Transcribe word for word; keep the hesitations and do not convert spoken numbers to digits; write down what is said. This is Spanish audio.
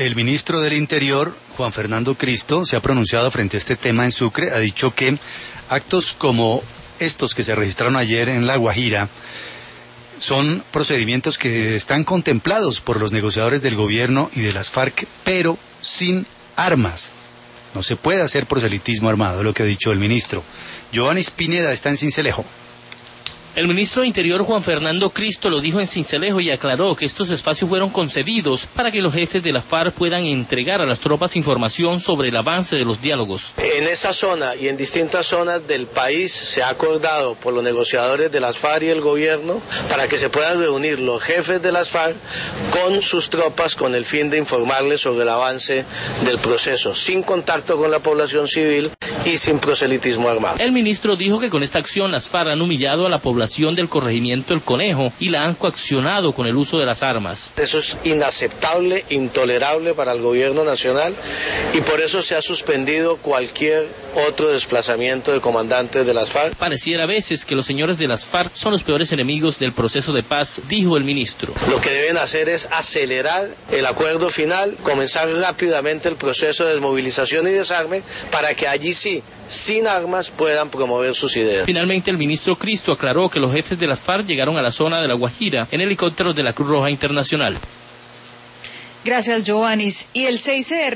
El ministro del Interior, Juan Fernando Cristo, se ha pronunciado frente a este tema en Sucre. Ha dicho que actos como estos que se registraron ayer en La Guajira son procedimientos que están contemplados por los negociadores del gobierno y de las FARC, pero sin armas. No se puede hacer proselitismo armado, lo que ha dicho el ministro. Giovanni Spineda está en Sincelejo. El ministro de Interior, Juan Fernando Cristo, lo dijo en Sincelejo y aclaró que estos espacios fueron concebidos para que los jefes de la FARC puedan entregar a las tropas información sobre el avance de los diálogos. En esa zona y en distintas zonas del país se ha acordado por los negociadores de las FARC y el gobierno para que se puedan reunir los jefes de las FARC con sus tropas con el fin de informarles sobre el avance del proceso, sin contacto con la población civil y sin proselitismo armado. El ministro dijo que con esta acción las FARC han humillado a la población del corregimiento El Conejo y la han coaccionado con el uso de las armas. Eso es inaceptable, intolerable para el gobierno nacional y por eso se ha suspendido cualquier otro desplazamiento de comandantes de las FARC. Pareciera a veces que los señores de las FARC son los peores enemigos del proceso de paz, dijo el ministro. Lo que deben hacer es acelerar el acuerdo final, comenzar rápidamente el proceso de desmovilización y desarme para que allí sí, sin armas, puedan promover sus ideas. Finalmente, el ministro Cristo aclaró que los jefes de las FARC llegaron a la zona de La Guajira en helicópteros de la Cruz Roja Internacional. Gracias, Giovanni. Y el seis R